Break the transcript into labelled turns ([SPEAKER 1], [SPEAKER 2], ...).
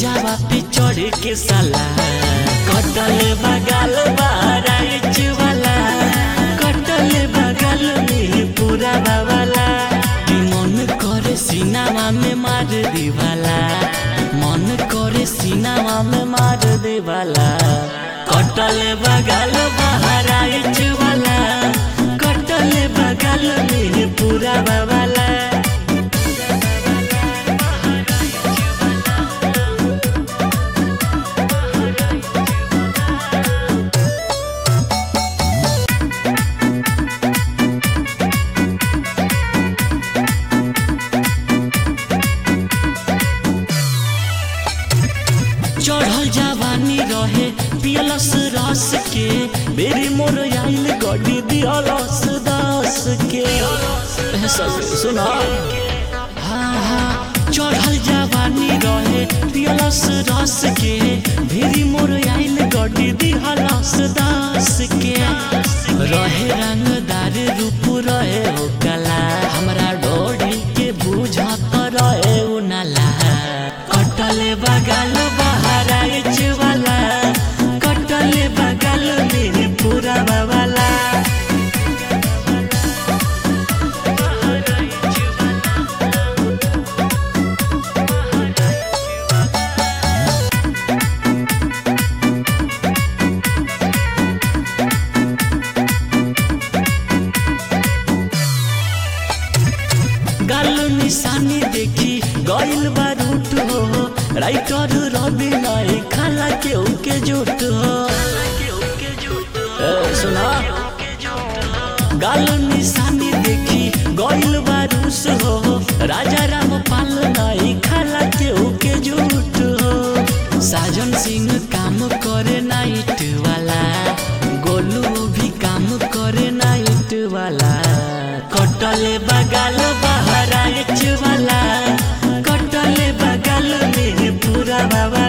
[SPEAKER 1] जावा पे चढ़ के साला कटल बगल बाराइच वाला कटल बगल में पूरा वाला कि मन करे सीनावा में मार दे वाला मन करे सीनावा में मार दे वाला कटल बगल बाराइच वाला कटल बगल में पूरा वाला चढ़ल जवानी रहे पियलस रस के बेरी मोर आइल गड्डी दियलस दस के सुना हाँ चढ़ल जवानी रहे पियलस रस के बेरी मोर आइल गड्डी दियलस दस के रहे रंगदार रूप रहे हो कला हमरा डोरी के बुझत रहे उ नाला कटल बगल बाराइच वाला कटल बगल में पूरा वाला गाल निशानी देखी गइल बारूट हो राइटर रवि नाई खाला के जोट हो सुना गाल निशानी देखी गइल बारूस हो राजा राम पाल नाई खाला के जोट हो साजन सिंह काम करे नाइट वाला गोलू भी काम करे नाइट वाला कटल बगल बाराइच वाला कटल बगल में पूरा बाबा